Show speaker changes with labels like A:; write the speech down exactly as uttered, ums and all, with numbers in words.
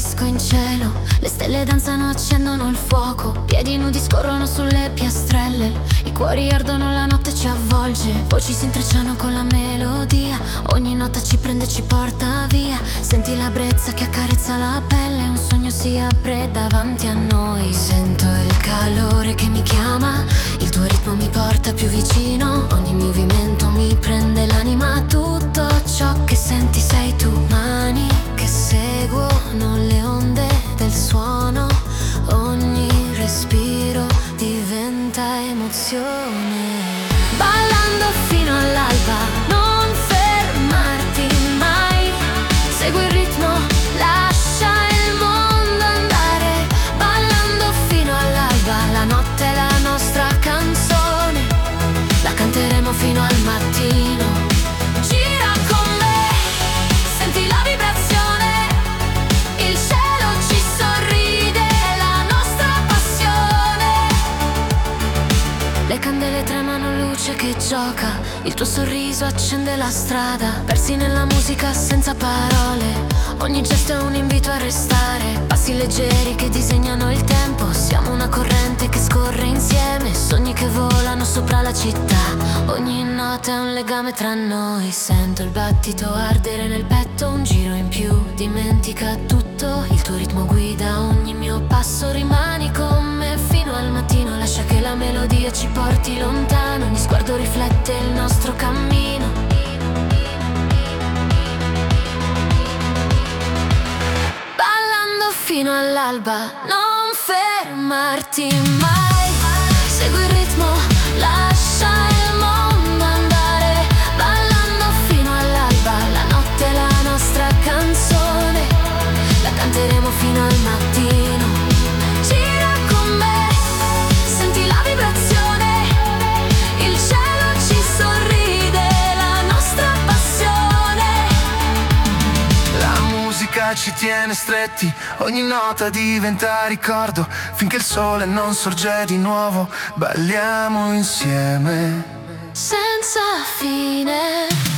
A: disco in cielo, le stelle danzano, accendono il fuoco, piedi nudi scorrono sulle piastrelle, i cuori ardono, la notte ci avvolge, voci si intrecciano con la melodia, ogni nota ci prende e ci porta via, senti la brezza che accarezza la pelle, un sogno si apre davanti a noi. Sento il calore che mi chiama, il tuo ritmo mi porta più vicino, ogni movimento mi prende l'anima, tutto ciò che senti sei tu, mani che seguono le onde del suono, ogni respiro diventa emozione. Ballando fino all'alba, non fermarti mai, segui il ritmo, lascia il mondo andare. Ballando fino all'alba, la notte è la nostra canzone, la canteremo fino al mattino. Gira con me, senti la vibrazione, il cielo ci sorride, la nostra passione. Le candele tremano, luce che gioca, il tuo sorriso accende la strada, persi nella musica senza parole, ogni gesto è un invito a restare, passi leggeri che disegnano il tempo, siamo una corrente che scorre insieme, sogni che volano sopra la città, ogni nota è un legame tra noi, sento il battito ardere nel petto, un giro in più, dimentica tutto, il tuo ritmo guida ogni mio passo, rimani con me fino al mattino, lascia che la melodia ci porti lontano, ogni sguardo riflette il nostro cammino. Ballando fino all'alba, non fermarti mai, segui il ritmo, lascia il mondo andare. Ballando fino all'alba, la notte è la nostra canzone, la canteremo fino al mattino. Gira con me, senti la vibrazione, il cielo ci sorride, la nostra passione.
B: La musica ci tiene stretti, ogni nota diventa ricordo, finché il sole non sorge di nuovo, balliamo insieme
A: Senza fine.